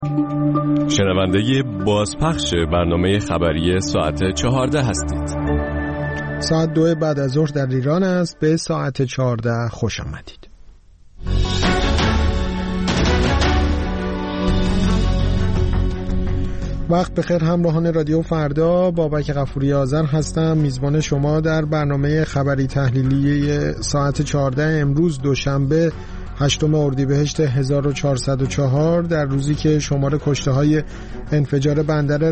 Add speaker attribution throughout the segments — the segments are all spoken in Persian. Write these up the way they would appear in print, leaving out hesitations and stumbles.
Speaker 1: شنونده بازپخش برنامه خبری ساعت 14 هستید.
Speaker 2: ساعت 2 بعد از ظهر در ایران است. به ساعت 14 خوش آمدید. وقت بخیر همراهان رادیو فردا، بابک غفوری آذر هستم، میزبان شما در برنامه خبری تحلیلی ساعت 14 امروز دوشنبه 8 اردیبهشت 1404 در روزی که شمار کشته‌های انفجار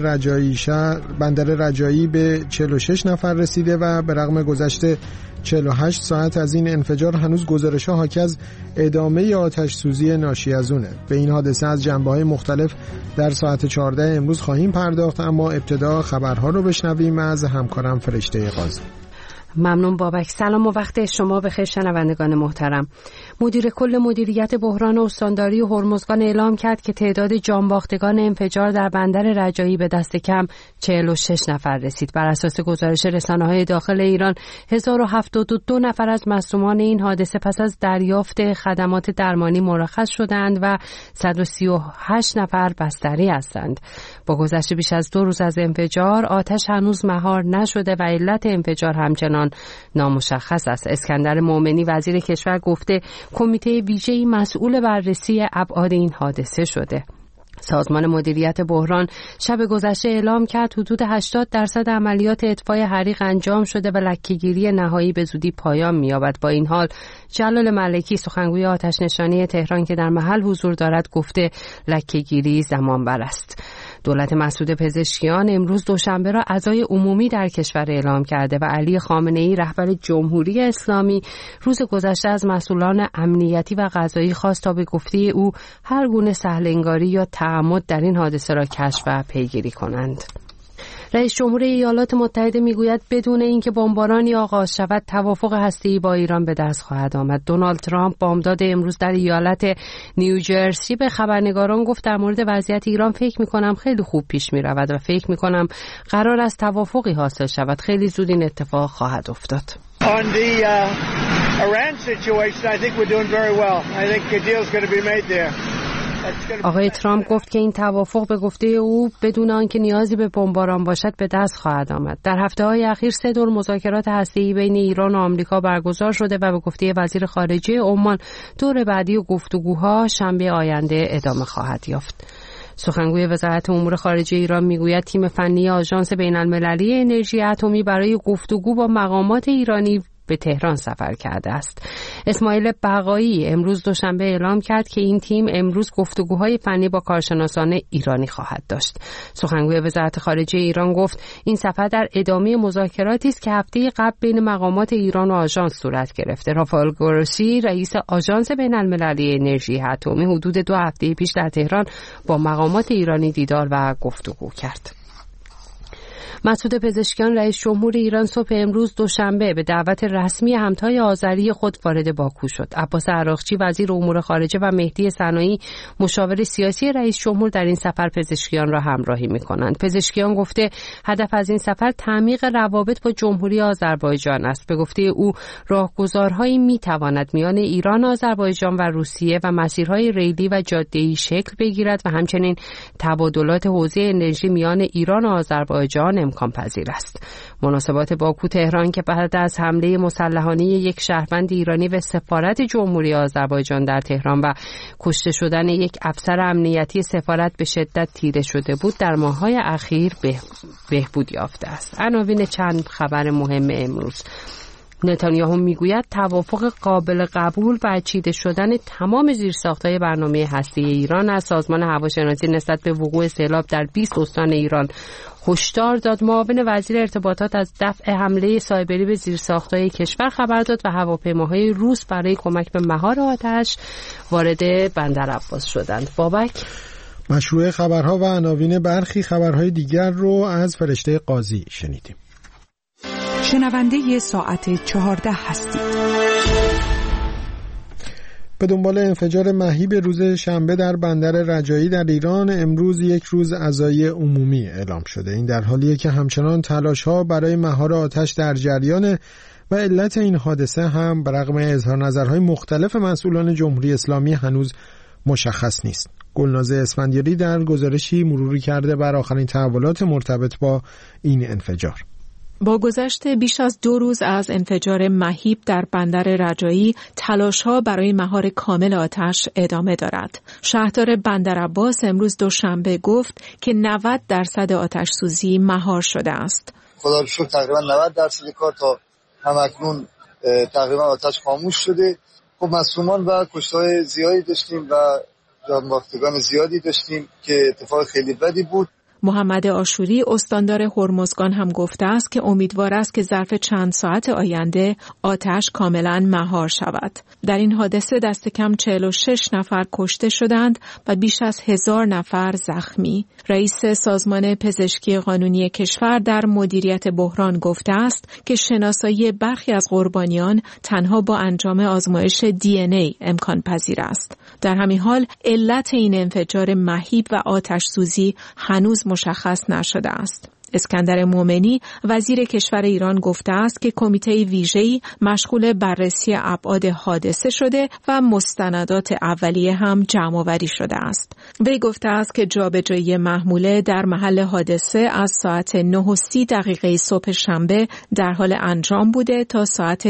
Speaker 2: بندر رجایی به 46 نفر رسیده و به رغم گذشت 48 ساعت از این انفجار هنوز گزارش‌ها حاکی از ادامه آتش سوزی ناشی از اونه. به این حادثه از جنبه‌های مختلف در ساعت 14 امروز خواهیم پرداخت، اما ابتدا خبرها رو بشنویم از همکارم فرشته قاضی.
Speaker 3: ممنون بابک. سلام و وقت شما بخیر شنوندگان محترم. مدیر کل مدیریت بحران استانداری هرمزگان اعلام کرد که تعداد جانباختگان انفجار در بندر رجایی به دست کم 46 نفر رسید. بر اساس گزارش رسانه‌های داخل ایران 1072 نفر از مصدومان این حادثه پس از دریافت خدمات درمانی مرخص شدند و 138 نفر بستری هستند. با گذشت بیش از 2 روز از انفجار آتش هنوز مهار نشده و علت انفجار همچنان نامشخص است. اسکندر مومنی وزیر کشور گفته کمیته ویژه‌ای مسئول بررسی ابعاد این حادثه شده. سازمان مدیریت بحران شب گذشته اعلام کرد حدود 80% عملیات اطفای حریق انجام شده و لکه‌گیری نهایی به زودی پایان می‌یابد. با این حال جلال ملکی سخنگوی آتش نشانی تهران که در محل حضور دارد گفته لکه‌گیری زمان بر است. دولت مسعود پزشکیان امروز دوشنبه را عزای عمومی در کشور اعلام کرده و علی خامنه‌ای رهبر جمهوری اسلامی روز گذشته از مسئولان امنیتی و قضایی خواست تا به گفته او هر گونه سهل‌انگاری یا تعمد در این حادثه را کشف و پیگیری کنند. رئیس جمهور ایالات متحده میگوید بدون اینکه بمبارانی آغاز شود توافق هسته‌ای با ایران به دست خواهد آمد. دونالد ترامپ بامداد امروز در ایالت نیوجرسی به خبرنگاران گفت در مورد وضعیت ایران فکر می‌کنم خیلی خوب پیش می‌رود و فکر می‌کنم قرار است توافقی حاصل شود. خیلی زود این اتفاق خواهد افتاد.
Speaker 4: On the Iran situation, I think we're doing very well. I think a deal is going to be made there.
Speaker 3: آقای ترامپ گفت که این توافق به گفته او بدون آنکه نیازی به بمباران باشد به دست خواهد آمد. در هفته‌های اخیر 3 دور مذاکرات هسته‌ای بین ایران و آمریکا برگزار شده و به گفته وزیر خارجه عمان دور بعدی گفتگوها شنبه آینده ادامه خواهد یافت. سخنگوی وزارت امور خارجه ایران میگوید تیم فنی آژانس بین‌المللی انرژی اتمی برای گفتگو با مقامات ایرانی به تهران سفر کرده است. اسماعیل بقایی امروز دوشنبه اعلام کرد که این تیم امروز گفتگوهای فنی با کارشناسان ایرانی خواهد داشت. سخنگوی وزارت خارجه ایران گفت این سفر در ادامه مذاکراتی است که هفته قبل بین مقامات ایران و آژانس صورت گرفته. رافائل گروسی رئیس آژانس بین‌المللی انرژی اتمی حدود 2 هفته پیش در تهران با مقامات ایرانی دیدار و گفتگو کرد. مسعود پزشکیان رئیس جمهور ایران صبح امروز دوشنبه به دعوت رسمی همتای آذری خود وارد باکو شد. عباس عراقچی وزیر امور خارجه و مهدی صناعی مشاور سیاسی رئیس جمهور در این سفر پزشکیان را همراهی می‌کنند. پزشکیان گفته هدف از این سفر تعمیق روابط با جمهوری آذربایجان است. به گفته او راهگذارهایی می‌تواند میان ایران، آذربایجان و روسیه و مسیرهای ریلی و جاده‌ای شکل بگیرد و همچنین تبادلات حوزه انرژی میان ایران و آذربایجان امکان پذیر است. مناسبات باکو تهران که بعد از حمله مسلحانه یک شهروند ایرانی به سفارت جمهوری آذربایجان در تهران و کشته شدن یک افسر امنیتی سفارت به شدت تیره شده بود در ماه‌های اخیر بهبود یافته است. عناوین چند خبر مهم امروز. نتانیاهو میگوید توافق قابل قبول و چیده شدن تمام زیرساخت‌های برنامه هسته‌ای ایران از سازمان هواشناسی نسبت به وقوع سیلاب در 20 استان ایران هشدار داد. معاون وزیر ارتباطات از دفع حمله سایبری به زیرساخت‌های کشور خبر داد و هواپیماهای روس برای کمک به مهار آتش وارد بندر عباس شدند. بابک
Speaker 2: مشروع خبرها و عناوین برخی خبرهای دیگر رو از فرشته قاضی شنیدیم.
Speaker 5: شنونده ساعت 14 هستید.
Speaker 2: به دنبال انفجار مهیب روز شنبه در بندر رجایی در ایران امروز یک روز عزای عمومی اعلام شده. این در حالیه که همچنان تلاش‌ها برای مهار آتش در جریان و علت این حادثه هم برغم اظهار نظرهای مختلف مسئولان جمهوری اسلامی هنوز مشخص نیست. گلناز اسفندیاری در گزارشی مروری کرده بر آخرین تحولات مرتبط با این انفجار.
Speaker 6: با گذشت بیش از 2 روز از انفجار مهیب در بندر رجایی، تلاش‌ها برای مهار کامل آتش ادامه دارد. شهردار بندرعباس امروز دوشنبه گفت که 90% آتش سوزی مهار شده است.
Speaker 7: خدا رو شکر تقریبا 90% کار تا همکنون تقریبا آتش خاموش شده. خب مصدومان و کشته‌های زیادی داشتیم و جان‌باختگان زیادی داشتیم که اتفاق خیلی بدی بود.
Speaker 6: محمد آشوری استاندار هرمزگان هم گفته است که امیدوار است که ظرف چند ساعت آینده آتش کاملا مهار شود. در این حادثه دست کم 46 نفر کشته شدند و بیش از 1000 نفر زخمی. رئیس سازمان پزشکی قانونی کشور در مدیریت بحران گفته است که شناسایی برخی از قربانیان تنها با انجام آزمایش DNA امکان پذیر است. در همین حال علت این انفجار مهیب و آتش سوزی هنوز مشخص نشده است. اسکندر مومنی وزیر کشور ایران گفته است که کمیته ویژه‌ای مشغول بررسی ابعاد حادثه شده و مستندات اولیه هم جمع‌آوری شده است. وی گفته است که جابجایی محموله در محل حادثه از ساعت 9:30 صبح شنبه در حال انجام بوده تا ساعت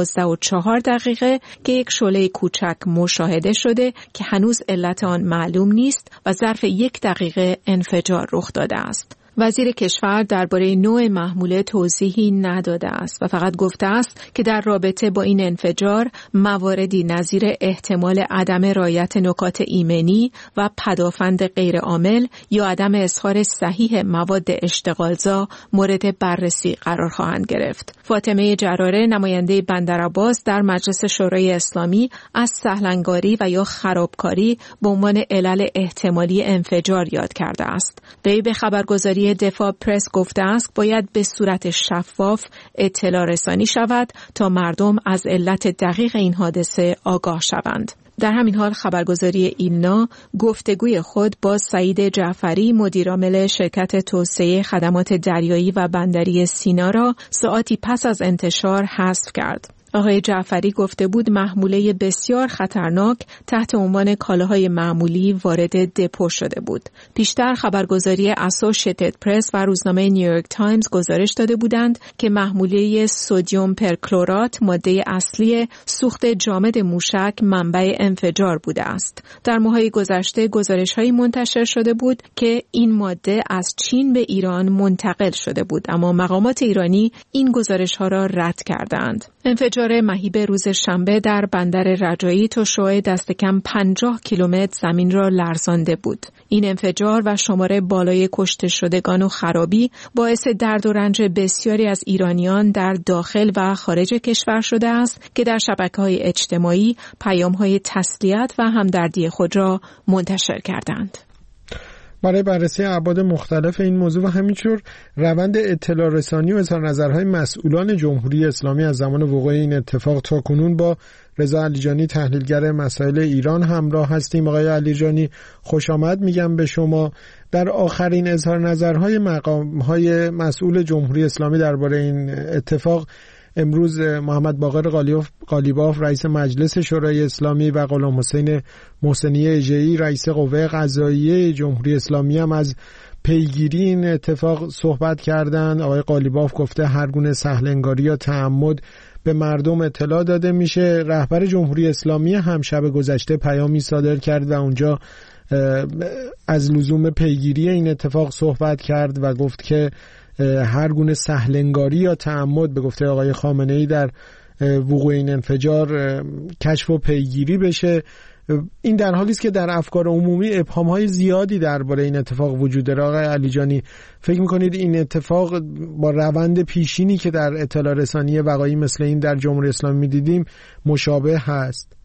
Speaker 6: 12:04 که یک شعله کوچک مشاهده شده که هنوز علت آن معلوم نیست و ظرف 1 دقیقه انفجار رخ داده است. وزیر کشور درباره نوع محموله توضیحی نداده است و فقط گفته است که در رابطه با این انفجار مواردی نظیر احتمال عدم رعایت نکات ایمنی و پدافند غیرعامل یا عدم اظهار صحیح مواد اشتغالزا مورد بررسی قرار خواهند گرفت. فاطمه جراره نماینده بندرعباس در مجلس شورای اسلامی از سهلنگاری و یا خرابکاری به عنوان علل احتمالی انفجار یاد کرده است. وی به خبرگزاری دفاع پرس گفته است باید به صورت شفاف اطلاع رسانی شود تا مردم از علت دقیق این حادثه آگاه شوند. در همین حال خبرگزاری ایلنا گفتگوی خود با سعید جعفری مدیرعامل شرکت توسعه خدمات دریایی و بندری سینا را ساعتی پس از انتشار حذف کرد. آقای جعفری گفته بود محموله بسیار خطرناک تحت عنوان کالاهای معمولی وارد دپو شده بود. پیشتر خبرگزاری اسوشییتد پرس و روزنامه نیویورک تایمز گزارش داده بودند که محموله سدیم پرکلورات ماده اصلی سوخت جامد موشک منبع انفجار بوده است. در ماه‌های گذشته گزارش‌هایی منتشر شده بود که این ماده از چین به ایران منتقل شده بود، اما مقامات ایرانی این گزارش‌ها را رد کردند. انفجار مهیب روز شنبه در بندر رجایی تا شعاع دست کم 50 کیلومتر زمین را لرزانده بود. این انفجار و شمار بالای کشته شدگان و خرابی باعث درد و رنج بسیاری از ایرانیان در داخل و خارج کشور شده است که در شبکه‌های اجتماعی پیام‌های تسلیت و همدردی خود را منتشر کردند.
Speaker 2: برای بررسی ابعاد مختلف این موضوع و همینطور روند اطلاع رسانی و اظهار نظرهای مسئولان جمهوری اسلامی از زمان وقوع این اتفاق تا کنون با رضا علیجانی تحلیلگر مسائل ایران همراه هستیم. آقای علیجانی خوش آمد میگم به شما. در آخرین اظهار نظرهای مقامهای مسئول جمهوری اسلامی درباره این اتفاق امروز محمد باقر قالیباف رئیس مجلس شورای اسلامی و غلام حسین محسنی اژه‌ای رئیس قوه قضاییه جمهوری اسلامی هم از پیگیری این اتفاق صحبت کردند. آقای قالیباف گفته هر گونه سهل‌انگاری یا تعمد به مردم اطلاع داده میشه. رهبر جمهوری اسلامی هم شب گذشته پیامی صادر کرد و اونجا از لزوم پیگیری این اتفاق صحبت کرد و گفت که هر گونه سهل‌انگاری یا تعمد به گفته آقای خامنه‌ای در وقوع این انفجار کشف و پیگیری بشه. این در حالی است که در افکار عمومی ابهام‌های زیادی درباره این اتفاق وجود داره. آقای علیجانی فکر می‌کنید این اتفاق با روند پیشینی که در اطلاع رسانی وقایعی مثل این در جمهوری اسلامی دیدیم مشابه هست؟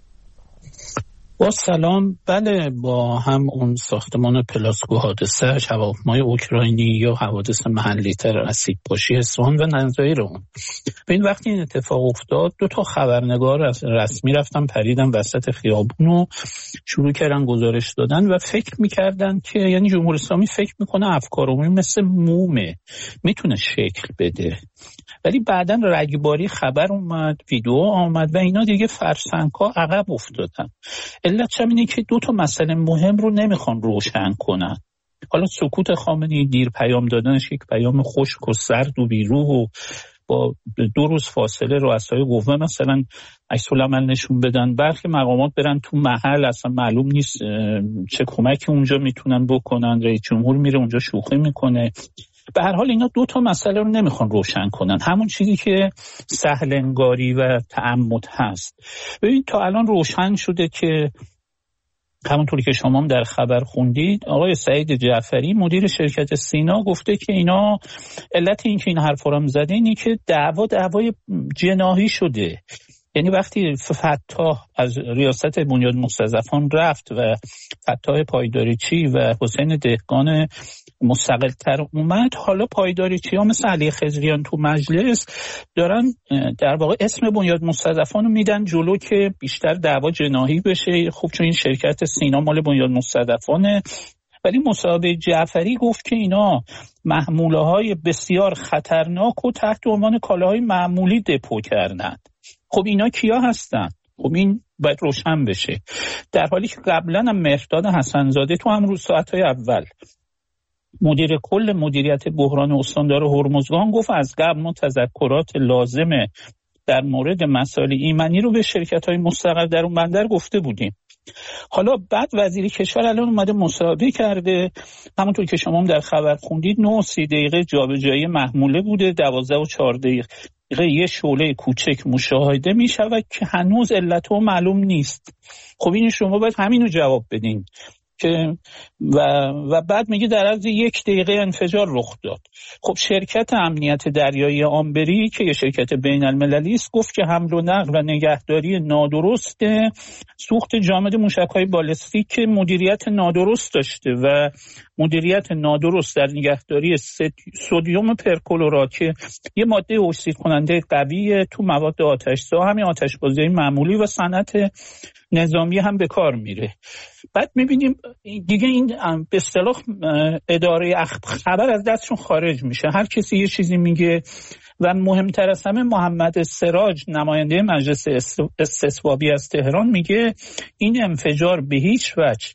Speaker 8: با سلام، بله، با هم اون ساختمان پلاسکو حادثه، هواپیمای اوکراینی یا حوادث محلی تر اسیدپاشی اصفهان و نظایر اون. به این وقتی این اتفاق افتاد 2 خبرنگار رسمی رفتن پریدن وسط خیابون و شروع کردن گزارش دادن و فکر میکردن که یعنی جمهوری اسلامی فکر میکنه افکار عمومی مثل مومه، میتونه شکل بده. ولی بعداً رگباری خبر اومد، ویدیو آمد و اینا دیگه فرسنگ‌ها عقب افتادن. علتش اینه که 2 مسئله مهم رو نمیخوان روشن کنن. حالا سکوت خامنه‌ای، دیر پیام دادنش یک پیام خشک و سرد و بیروح و با 2 روز فاصله رؤسای قوه مثلا عکس العمل نشون بدن، برخی مقامات برن تو محل، اصلا معلوم نیست چه کمکی اونجا میتونن بکنن، رئیس جمهور میره اونجا شوخی میکنه. به هر حال اینا 2 مسئله رو نمیخوان روشن کنن، همون چیزی که سهل انگاری و تعمد هست. ببین تا الان روشن شده که همونطوری که شما هم در خبر خوندید، آقای سعید جعفری مدیر شرکت سینا گفته که اینا علت این که این حرفا رو زده اینه که دعوای جناحی شده. یعنی وقتی فتاح از ریاست بنیاد مستضعفان رفت و فتاح پایداریچی و حسین دهقان مستقل‌تر اومد، حالا پایداریچی ها مثل علی خضریان تو مجلس دارن در واقع اسم بنیاد مستضعفان رو میدن جلو که بیشتر دعوا جناحی بشه. خب چون این شرکت سینا مال بنیاد مستضعفانه. ولی مصاحبه جعفری گفت که اینا محموله های بسیار خطرناک و تحت عنوان کالاهای معمولی دپو کردن. خب اینا کیا هستن؟ خب این باید روشن بشه. در حالی که قبلا هم مهرداد حسن‌زاده تو همون ساعت‌های اول مدیر کل مدیریت بحران استاندار هرمزگان گفت از قبل ما تذکرات لازمه در مورد مسائل ایمنی رو به شرکت‌های مستقل در اون بندر گفته بودیم. حالا بعد وزیر کشور الان اومده مصاحبه کرده، همونطور که شما هم در خبر خوندید 9 و 30 دقیقه جابجایی محموله بوده، 12 و 4 دقیقه یه شعله کوچک مشاهده می شود که هنوز علت و معلوم نیست. خب این شما باید همینو جواب بدین که و بعد میگه در عرض 1 دقیقه انفجار رخ داد. خب شرکت امنیت دریایی آمبری که یه شرکت بین المللی است گفت که حمل و نقل و نگهداری نادرست سوخت جامد موشک‌های بالستیک که مدیریت نادرست داشته و مدیریت نادرست در نگهداری سدیم پرکلورات که یه ماده اکسید کننده قویه تو مواد آتش‌زا، همین آتش‌بازی معمولی و صنعت نظامی هم به کار میره. بعد میبینیم دیگه این به اصطلاح اداره خبر از دستشون خارج میشه، هر کسی یه چیزی میگه و مهمتر از همه محمد سراج نماینده مجلس استصوابی از تهران میگه این انفجار به هیچ وجه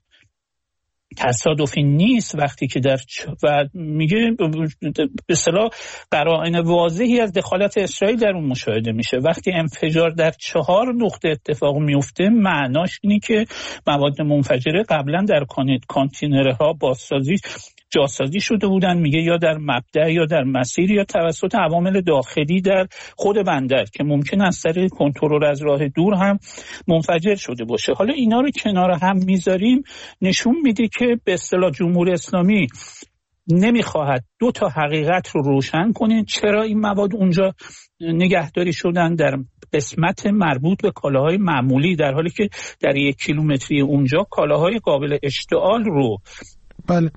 Speaker 8: تصادفی نیست وقتی که و میگه به اصطلاح قرائن واضحی از دخالت اسرائیل در اون مشاهده میشه. وقتی انفجار در 4 نقطه اتفاق میفته معناش اینه که مواد منفجره قبلا در کانتینرها جاسازی شده بودن، میگه یا در مبدأ یا در مسیر یا توسط عوامل داخلی در خود بندر که ممکن است از طریق کنترل از راه دور هم منفجر شده باشه. حالا اینا رو کنار هم میذاریم نشون میده که به اصطلاح جمهوری اسلامی نمیخواهد 2 حقیقت رو روشن کنه. چرا این مواد اونجا نگهداری شدن در قسمت مربوط به کالاهای معمولی، در حالی که در 1 کیلومتری اونجا کالاهای قابل اشتعال رو
Speaker 2: بله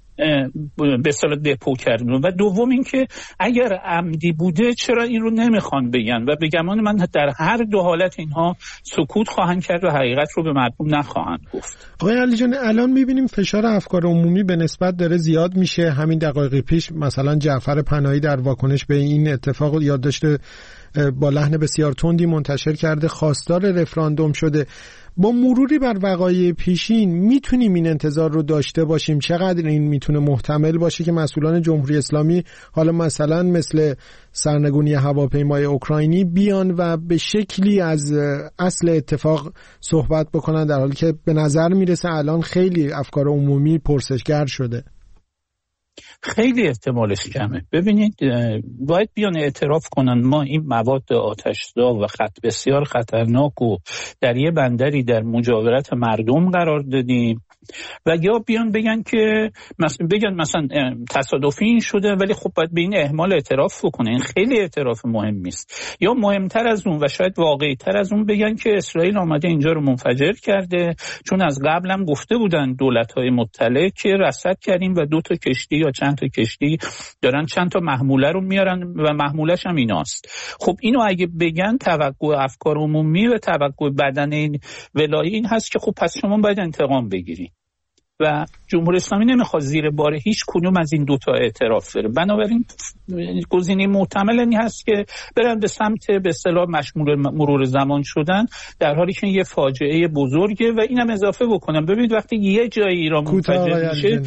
Speaker 8: به اصطلاح دپو کردن. و دوم این که اگر عمدی بوده چرا این رو نمیخوان بگن و به گمان من در هر 2 حالت اینها سکوت خواهند کرد و حقیقت رو به مردم نخواهند گفت.
Speaker 2: آقای علی جان الان میبینیم فشار افکار عمومی به نسبت داره زیاد میشه. همین دقایق پیش مثلا جعفر پناهی در واکنش به این اتفاق یادداشت با لحن بسیار تندی منتشر کرده، خواستار رفراندوم شده. با مروری بر وقایع پیشین میتونیم این انتظار رو داشته باشیم؟ چقدر این میتونه محتمل باشه که مسئولان جمهوری اسلامی حالا مثلا مثل سرنگونی هواپیمای اوکراینی بیان و به شکلی از اصل اتفاق صحبت بکنن، در حالی که به نظر میرسه الان خیلی افکار عمومی پرسشگر شده؟
Speaker 8: خیلی احتمالش کمه. ببینید باید بیان اعتراف کنن ما این مواد آتش‌زا و بسیار خطرناک و در یه بندری در مجاورت مردم قرار دادیم و یا بیان بگن که مثلا تصادفی این شده، ولی خب باید به این اهمال اعتراف بکنه. این خیلی اعتراف مهمی است. یا مهمتر از اون و شاید واقعی‌تر از اون بگن که اسرائیل آمده اینجا رو منفجر کرده، چون از قبل هم گفته بودن دولت‌های مطلع که رصد کردیم و 2 کشتی یا چند تا کشتی دارن چند تا محموله رو میارن و محمولش هم ایناست. خب اینو اگه بگن توقع افکار عمومی و توقع بدن این ولایی این هست که خب پس شما باید انتقام بگیرید. و جمهوری اسلامی نمیخواد زیر بار هیچ کدوم از این دوتا اعتراف بره. بنابراین گزینه محتمل این هست که برن به سمت به اصطلاح مشمول مرور زمان شدن، در حالی که یه فاجعه بزرگه. و اینم اضافه بکنم، ببینید وقتی یه جای ایران منفجر میشه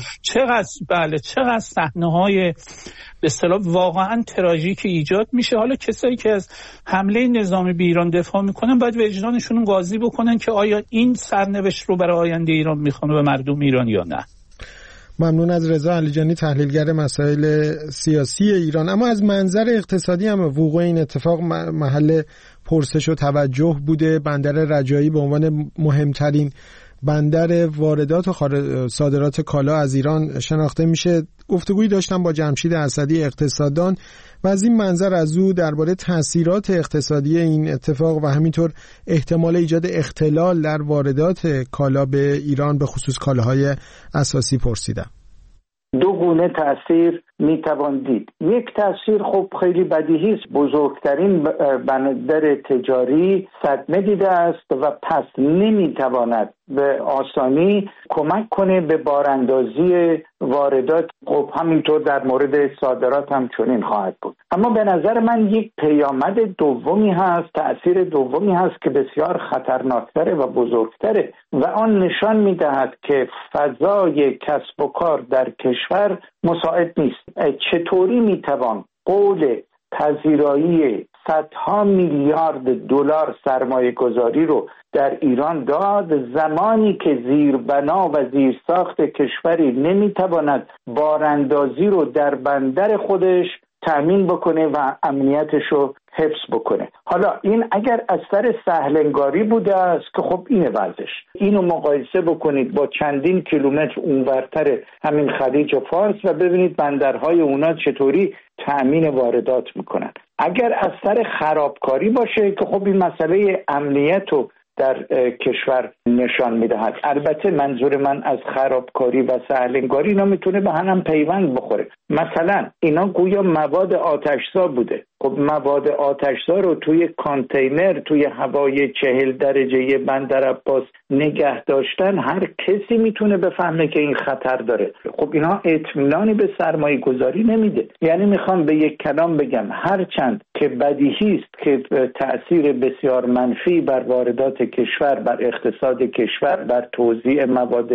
Speaker 8: چقدر صحنه‌های به اصطلاح واقعا تراژیک ایجاد میشه. حالا کسایی که از حمله نظامی به ایران دفاع میکنن باید وجدانشون قاضی بکنن که آیا این سرنوشت رو برای آینده ایران میخوان و مردم ایران یا نه.
Speaker 2: ممنون از رضا علیجانی، تحلیلگر مسائل سیاسی ایران. اما از منظر اقتصادی هم وقوع این اتفاق محل پرسش و توجه بوده. بندر رجایی به عنوان مهمترین بندر واردات و صادرات کالا از ایران شناخته میشه. گفتگویی داشتم با جمشید اسدی اقتصاددان و از این منظر از او درباره تأثیرات اقتصادی این اتفاق و همینطور احتمال ایجاد اختلال در واردات کالا به ایران به خصوص کالاهای اساسی پرسیدم.
Speaker 9: دو گونه تأثیر میتوان دید. یک تأثیر خب خیلی بدیهی است، بزرگترین بندر تجاری صدمه دیده است و پس نمیتواند به آسانی کمک کنه به باراندازی واردات. خب همینطور در مورد صادرات هم چنین خواهد بود. اما به نظر من یک پیامد دومی هست، تأثیر دومی هست که بسیار خطرناکتره و بزرگتره و آن نشان میدهد که فضای کسب و کار در کشور مساعد نیست. چطوری میتوان قول پذیرایی صدها میلیارد دلار سرمایه گذاری رو در ایران داد زمانی که زیربنا و زیرساخت کشوری نمیتواند باراندازی رو در بندر خودش تأمین بکنه و امنیتش رو حفظ بکنه؟ حالا این اگر از سر سهلنگاری بوده است که خب اینه وضعش. اینو مقایسه بکنید با چندین کیلومتر اونورتر همین خلیج فارس و ببینید بندرهای اونا چطوری تأمین واردات میکنن. اگر از سر خرابکاری باشه که خب این مسئله امنیت رو در کشور نشان میدهد. البته منظور من از خرابکاری و سهلنگاری اینا میتونه به هم پیوند بخوره. مثلا اینا گویا مواد آتشزا بوده. خب مواد آتشزا رو توی کانتینر توی هوای 40 درجه بندر عباس نگه داشتن هر کسی میتونه بفهمه که این خطر داره. خب اینا اطمینانی به سرمایه گذاری نمیده. یعنی میخوام به یک کلام بگم هرچند که بدیهی است که تأثیر بسیار منفی بر واردات کشور، بر اقتصاد کشور، بر توزیع مواد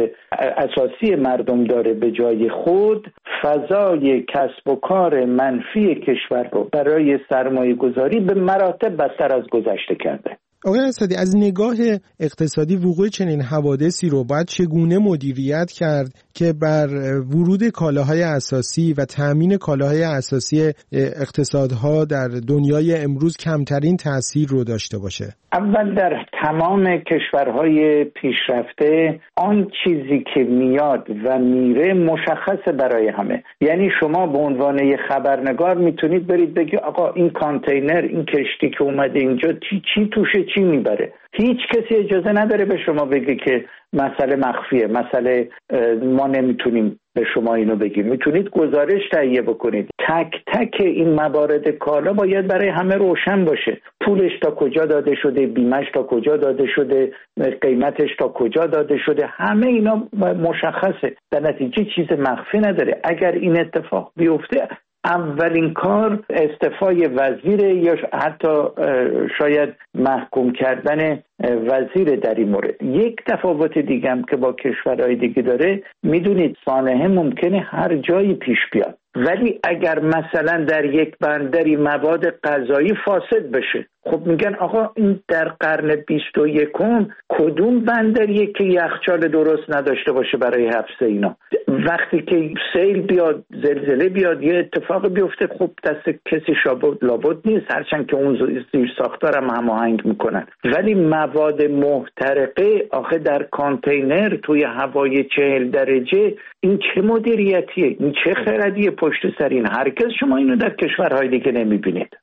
Speaker 9: اساسی مردم داره، به جای خود فضای کسب و کار منفی کشور رو برای سرمایه گذاری به مراتب بدتر از گذشته کرده.
Speaker 2: آقای اسدی، از نگاه اقتصادی وقوع چنین حوادثی رو باید چگونه مدیریت کرد که بر ورود کالاهای اساسی و تأمین کالاهای اساسی اقتصادها در دنیای امروز کمترین تأثیر رو داشته باشه؟
Speaker 9: اول در تمام کشورهای پیشرفته آن چیزی که میاد و میره مشخصه برای همه. یعنی شما به عنوان یه خبرنگار میتونید برید بگی آقا این کانتینر، این کشتی که اومده اینجا چی توشه، چی میبره. هیچ کسی اجازه نداره به شما بگه که مسئله مخفیه، مسئله ما نمیتونیم به شما اینو بگیم. میتونید گزارش تهیه بکنید. تک تک این موارد کالا باید برای همه روشن باشه. پولش تا کجا داده شده، بیمش تا کجا داده شده، قیمتش تا کجا داده شده، همه اینا مشخصه. در نتیجه چیز مخفی نداره. اگر این اتفاق بیفته اولین کار استعفای وزیر یا حتی شاید محکوم کردن وزیر در این مورد. یک تفاوت دیگه هم که با کشورهای دیگه داره، میدونید سانحه ممکنه هر جایی پیش بیاد، ولی اگر مثلا در یک بندری مواد غذایی فاسد بشه، خب میگن آقا این در قرن 21 کدوم بندریه که یخچال درست نداشته باشه برای حفظ اینا؟ وقتی که سیل بیاد، زلزله بیاد، یه اتفاق بیفته، خب دست کسی لابد نیست، هرچند که اون زیر ساختار هم هماهنگ میکنن. ولی مواد محترقه آخه در کانتینر توی هوای 40 درجه، این چه مدیریتیه؟ این چه خردیه پشت سر این؟ هرگز شما اینو در کشورهای دیگه نمیبینید.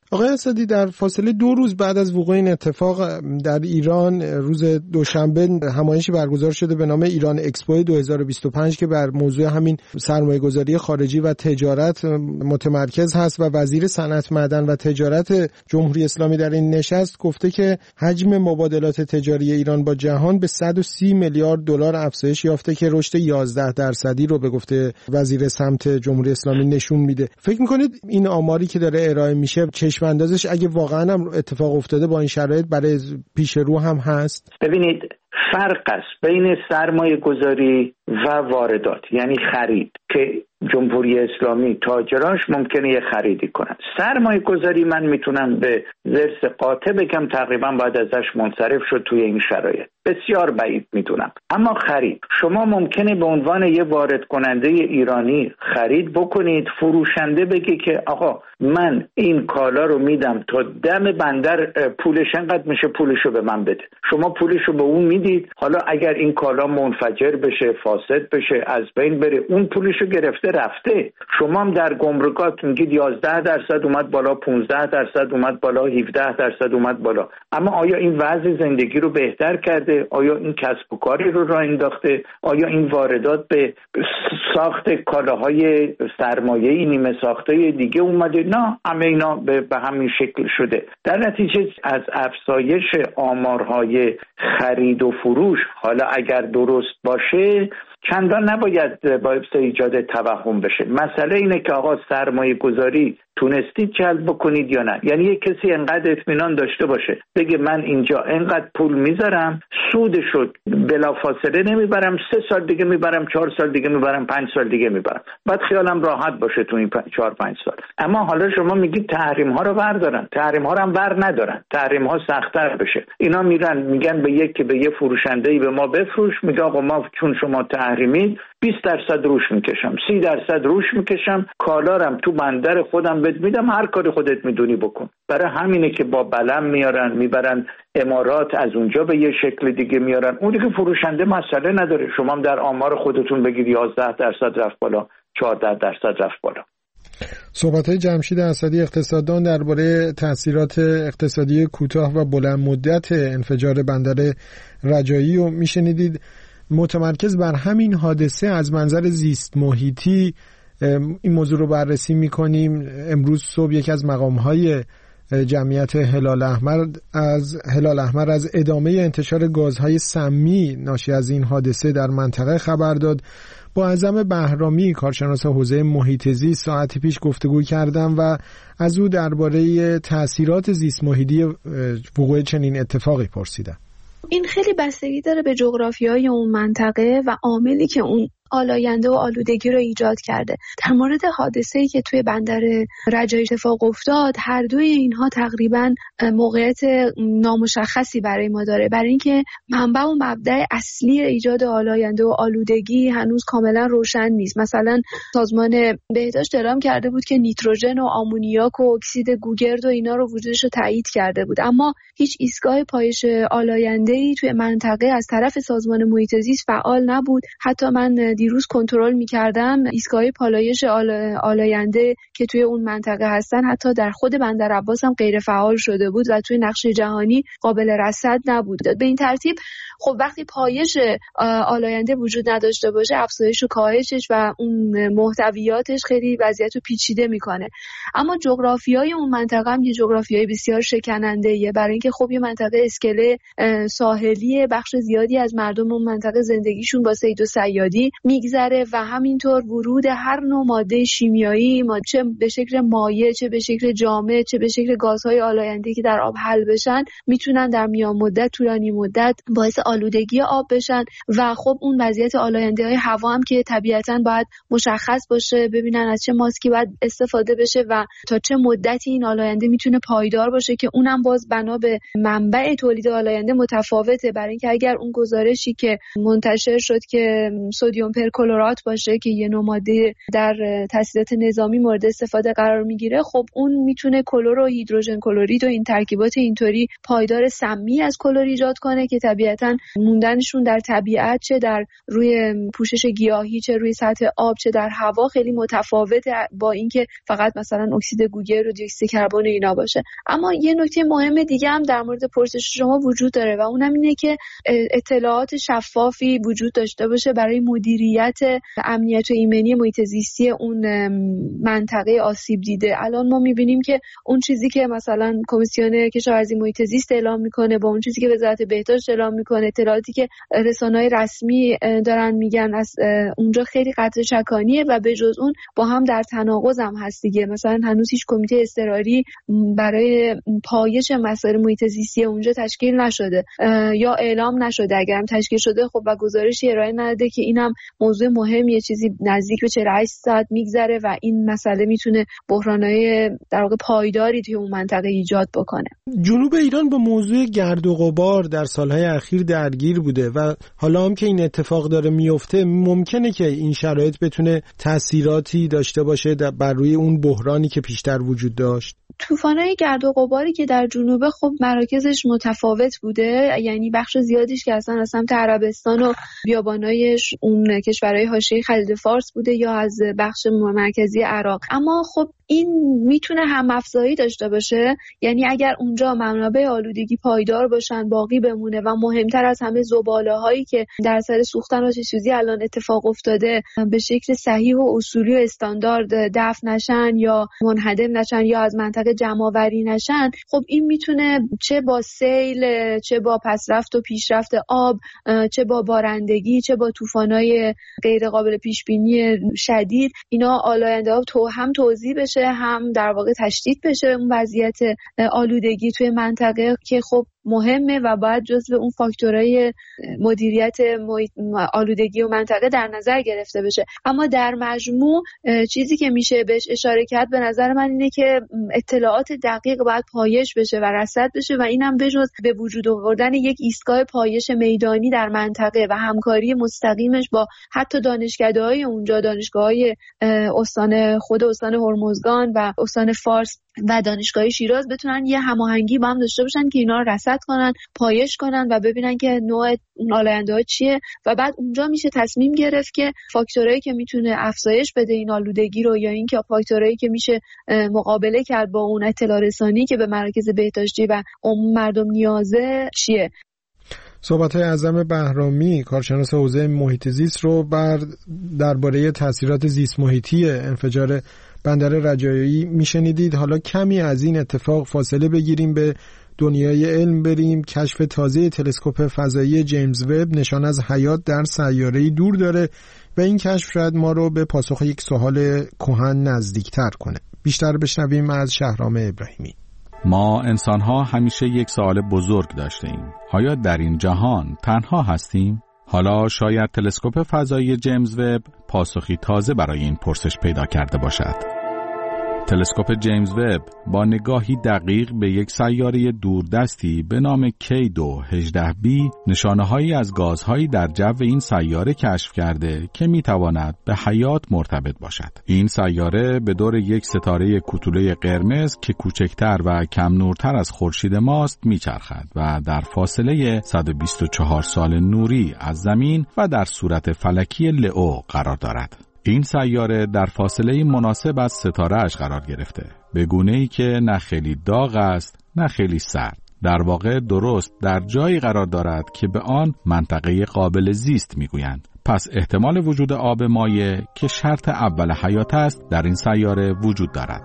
Speaker 2: آقای اسدی، در فاصله 2 روز بعد از وقوع این اتفاق در ایران روز دوشنبه همایشی برگزار شده به نام ایران اکسپو 2025 که بر موضوع همین سرمایه‌گذاری خارجی و تجارت متمرکز هست و وزیر صنعت، معدن و تجارت جمهوری اسلامی در این نشست گفته که حجم مبادلات تجاری ایران با جهان به 130 میلیارد دلار افزایش یافته که رشد 11% رو به گفته وزیر سمت جمهوری اسلامی نشون میده. فکر میکنید این آماری که داره ارائه میشه چشم اندازش اگه واقعا هم اتفاق افتاده با این شرایط برای پیش رو هم هست؟
Speaker 9: ببینید فرق است بین سرمایه گذاری و واردات، یعنی خرید که جمهوری اسلامی تاجراش ممکنه یه خریدی کنن. سرمایه گذاری من میتونم به ضرس قاطع بگم تقریبا باید ازش منصرف شد توی این شرایط، بسیار بعید میدونم. اما خرید، شما ممکنه به عنوان یه وارد کننده ایرانی خرید بکنید، فروشنده بگه که آقا من این کالا رو میدم تا دم بندر، پولش انقدر میشه، پولشو به من بده. شما پولشو به اون میدید، حالا اگر این کالا منفجر بشه، فاسد بشه، از بین بره، اون پولشو گرفته رفته. شما هم در گمرکات میگید 11% اومد بالا، 15% اومد بالا، 17% اومد بالا. اما آیا این وضع زندگی رو بهتر کرده؟ آیا این کسب و کاری رو راه انداخته؟ آیا این واردات به ساخت کالاهای سرمایه‌ای نیمه ساختای دیگه اومده؟ نه، همه اینا به همین شکل شده. در نتیجه از افزایش آمارهای خرید و فروش، حالا اگر درست باشه، چندان نباید باعث ایجاد توهم بشه. مسئله اینه که آقا سرمایه گذاری تونستید جلب بکنید یا نه. یعنی یک کسی انقدر اطمینان داشته باشه بگه من اینجا انقدر پول میذارم، سودشو بلافاصله نمیبرم، 3 سال دیگه میبرم، 4 سال دیگه میبرم، 5 سال دیگه میبرم، بعد خیالم راحت باشه تو این 4-5 سال. اما حالا شما میگید تحریم ها رو بردارن، تحریم ها رو هم بر ندارن، تحریم ها سخت‌تر بشه. اینا میگن به یه فروشنده‌ای به ما بفروش، میگه آقا ما چون شما تحریمید 20% روش میکشم، 30% روش میکشم، کالارم تو بندر خودم بهت میدم، هر کاری خودت میدونی بکن. برای همینه که با بلم میبرن امارات، از اونجا به یه شکل دیگه میارن. اون دیگه فروشنده مسئله نداره. شما هم در آمار خودتون بگید 11% رفت بالا، 14% رفت بالا.
Speaker 2: صحبت‌های جمشید اسدی اقتصاددان درباره تأثیرات اقتصادی کوتاه و بلند مدت انفجار بندر رجایی رو میشنیدید. متمرکز بر همین حادثه از منظر زیست محیطی این موضوع رو بررسی می‌کنیم. امروز صبح یکی از مقام‌های جمعیت هلال احمر از ادامه انتشار گازهای سمی ناشی از این حادثه در منطقه خبر داد. با اعظم بهرامی کارشناس حوزه محیط زیست ساعتی پیش گفتگو کردم و از او درباره تأثیرات زیست محیطی وقوع چنین اتفاقی پرسیدم.
Speaker 10: این خیلی بستگی داره به جغرافیای اون منطقه و عاملی که اون آلاینده و آلودگی رو ایجاد کرده. در مورد حادثه‌ای که توی بندر رجایی اتفاق افتاد، هر دوی اینها تقریباً موقعیت نامشخصی برای ما داره، برای اینکه منبع و مبدأ اصلی ایجاد آلاینده و آلودگی هنوز کاملا روشن نیست. مثلا سازمان بهداشت اعلام کرده بود که نیتروژن و آمونیاک و اکسید گوگرد و اینا رو وجودش رو تایید کرده بود، اما هیچ ایستگاه پایش آلاینده‌ای توی منطقه از طرف سازمان محیط زیست فعال نبود. حتی من دیروز کنترل می‌کردم ایستگاه پالایش آلاینده که توی اون منطقه هستن حتی در خود بندر عباس هم غیر فعال شده بود و توی نقشه جهانی قابل رصد نبود. به این ترتیب خب وقتی پایش آلاینده وجود نداشته باشه، افزایش و کاهشش و اون محتویاتش خیلی وضعیت رو پیچیده میکنه. اما جغرافیای اون منطقه هم یه جغرافیای بسیار شکننده‌ایه، برای اینکه خب یه منطقه اسکله ساحلی، بخش زیادی از مردم اون منطقه زندگیشون با صید و صیادی میگذره و همینطور ورود هر نوع ماده شیمیایی، چه به شکل مایع، چه به شکل جامد، چه به شکل گازهای آلاینده که در آب حل بشن، میتونن در میان مدت، طولانی مدت باعث آلودگی آب بشن و خب اون وضعیت آلاینده‌های هوا هم که طبیعتاً باید مشخص باشه، ببینن از چه ماسکی باید استفاده بشه و تا چه مدتی این آلاینده میتونه پایدار باشه که اونم باز بنا به منبع تولید آلاینده متفاوته. برای اینکه اگر اون گزارشی که منتشر شد که سدیم پرکلورات باشه که یه نوع ماده در تسهیلات نظامی مورد استفاده قرار میگیره، خب اون میتونه کلور و هیدروژن کلورید و این ترکیبات اینطوری پایدار سمی از کلور ایجاد کنه که طبیعتاً موندنشون در طبیعت، چه در روی پوشش گیاهی، چه روی سطح آب، چه در هوا خیلی متفاوته با اینکه فقط مثلا اکسید گوگرد و دی اکسید کربن اینا باشه. اما یه نکته مهم دیگه هم در مورد پرسش شما وجود داره و اونم اینه که اطلاعات شفافی وجود داشته باشه برای مدیریت امنیت و ایمنی محیط زیستی اون منطقه آسیب دیده. الان ما می‌بینیم که اون چیزی که مثلا کمیسیون کشاورزی محیط زیست اعلام میکنه با اون چیزی که وزارت بهداشت اعلام میکنه، اطلاعاتی که رسانه‌های رسمی دارن میگن، از اونجا خیلی قطع شکانیه و به جز اون با هم در تناقض هم هست دیگه. مثلا هنوز هیچ کمیته اضطراری برای پایش مسائل محیط زیستی اونجا تشکیل نشده یا اعلام نشده. اگرم تشکیل شده خب و گزارشی ارائه نداده که اینم موضوع مهمیه، چیزی نزدیک به 48 ساعت میگذره و این مسئله میتونه بحران‌های در واقع پایداری توی اون منطقه ایجاد بکنه.
Speaker 2: جنوب ایران با موضوع گرد و غبار در سالهای اخیر درگیر بوده و حالا هم که این اتفاق داره میفته ممکنه که این شرایط بتونه تأثیراتی داشته باشه بر روی اون بحرانی که پیشتر وجود داشت.
Speaker 10: طوفان‌های گرد و غباری که در جنوب خب مراکزش متفاوت بوده، یعنی بخش زیادیش که اصلا از سمت عربستان و بیابان‌های اون کشورهای حاشیه خلیج فارس بوده یا از بخش مرکزی عراق. اما خب این میتونه هم افزایی داشته باشه، یعنی اگر اونجا منابع آلودگی پایدار باشن، باقی بمونه و مهمتر از همه زباله‌هایی که در سر سوختن آتش‌سوزی الان اتفاق افتاده به شکل صحیح و اصولی و استاندارد دفن نشن یا منهدم نشن یا از منطقه جمع‌آوری نشن، خب این میتونه چه با سیل، چه با پسرفت و پیشرفت آب، چه با بارندگی، چه با طوفان‌های غیر قابل پیش بینی شدید، اینا آلاینده ها هم توزیع بشه، هم در واقع تشدید بشه اون وضعیت آلودگی توی منطقه که خب مهمه و باید جزو اون فاکتورهای مدیریت آلودگی و منطقه در نظر گرفته بشه. اما در مجموع چیزی که میشه بهش اشاره کرد به نظر من اینه که اطلاعات دقیق باید پایش بشه و رصد بشه و اینم بجز به وجود آوردن یک ایستگاه پایش میدانی در منطقه و همکاری مستقیمش با حتی دانشکده‌های اونجا، دانشگاه‌های استان هرمزگان و استان فارس و دانشگاه شیراز بتونن یه هماهنگی با هم داشته باشن که اینا رو رصد کنن، پایش کنن و ببینن که نوع اون آلاینده‌ها چیه و بعد اونجا میشه تصمیم گرفت که فاکتورایی که میتونه افزایش بده این آلودگی رو یا اینکه فاکتورایی که میشه مقابله کرد با اون اطلاع رسانی که به مراکز بهداشتی و عموم مردم نیازه چیه.
Speaker 2: صحبت‌های اعظم بهرامی کارشناس حوزه محیط زیست رو درباره تاثیرات زیست محیطی انفجار بندر رجایی میشنیدید. حالا کمی از این اتفاق فاصله بگیریم، به دنیای علم بریم. کشف تازه تلسکوپ فضایی جیمز وب نشان از حیات در سیاره‌ای دور داره و این کشف شاید ما رو به پاسخ یک سوال کهن نزدیکتر کنه. بیشتر بشنویم از شهرام ابراهیمی.
Speaker 11: ما انسان‌ها همیشه یک سوال بزرگ داشتیم. آیا در این جهان تنها هستیم؟ حالا شاید تلسکوپ فضایی جیمز وب پاسخی تازه برای این پرسش پیدا کرده باشد. تلسکوپ جیمز وب با نگاهی دقیق به یک سیاره دوردستی به نام K2-18b نشانه‌هایی از گازهایی در جو این سیاره کشف کرده که می‌تواند به حیات مرتبط باشد. این سیاره به دور یک ستاره کوتوله قرمز که کوچکتر و کم نورتر از خورشید ماست می‌چرخد و در فاصله 124 سال نوری از زمین و در صورت فلکی لئو قرار دارد. این سیاره در فاصله مناسب از ستاره‌اش قرار گرفته، به گونه‌ای که نه خیلی داغ است نه خیلی سرد. در واقع درست در جایی قرار دارد که به آن منطقه قابل زیست می‌گویند. پس احتمال وجود آب مایع که شرط اول حیات است در این سیاره وجود دارد.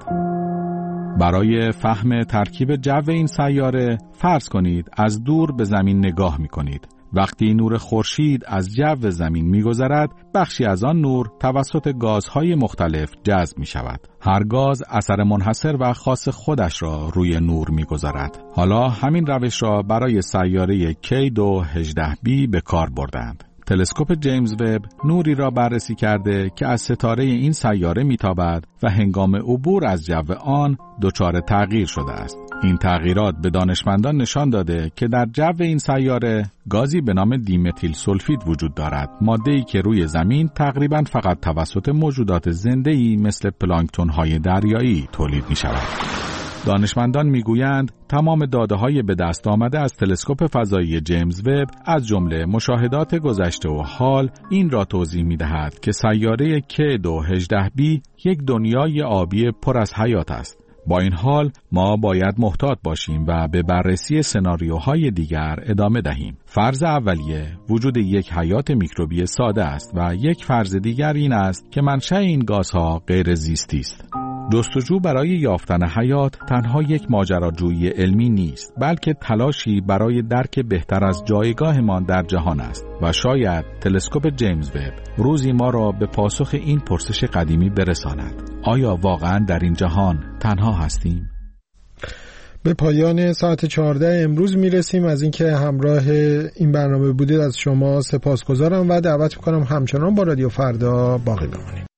Speaker 11: برای فهم ترکیب جو این سیاره فرض کنید از دور به زمین نگاه می‌کنید. وقتی نور خورشید از جو زمین می‌گذرد، بخشی از آن نور توسط گازهای مختلف جذب می‌شود. هر گاز اثر منحصر و خاص خودش را روی نور می‌گذارد. حالا همین روش را برای سیاره K2-18b به کار بردند. تلسکوپ جیمز وب نوری را بررسی کرده که از ستاره این سیاره میتابد و هنگام عبور از جو آن دچار تغییر شده است. این تغییرات به دانشمندان نشان داده که در جو این سیاره گازی به نام دیمتیل سولفید وجود دارد، ماده‌ای که روی زمین تقریباً فقط توسط موجودات زنده‌ای مثل پلانکتون‌های دریایی تولید می‌شود. دانشمندان میگویند تمام داده‌های به دست آمده از تلسکوپ فضایی جیمز وب از جمله مشاهدات گذشته و حال این را توضیح می‌دهد که سیاره K2-18b یک دنیای آبی پر از حیات است. با این حال ما باید محتاط باشیم و به بررسی سناریوهای دیگر ادامه دهیم. فرض اولیه وجود یک حیات میکروبی ساده است و یک فرض دیگر این است که منشأ این گازها غیر زیستی است. جستجو برای یافتن حیات تنها یک ماجراجویی علمی نیست، بلکه تلاشی برای درک بهتر از جایگاهمان در جهان است و شاید تلسکوپ جیمز وب روزی ما را به پاسخ این پرسش قدیمی برساند: آیا واقعاً در این جهان تنها هستیم؟
Speaker 2: به پایان ساعت 14 امروز میرسیم. از اینکه همراه این برنامه بودید از شما سپاسگزارم و دعوت میکنم همچنان با رادیو فردا باقی بمانید.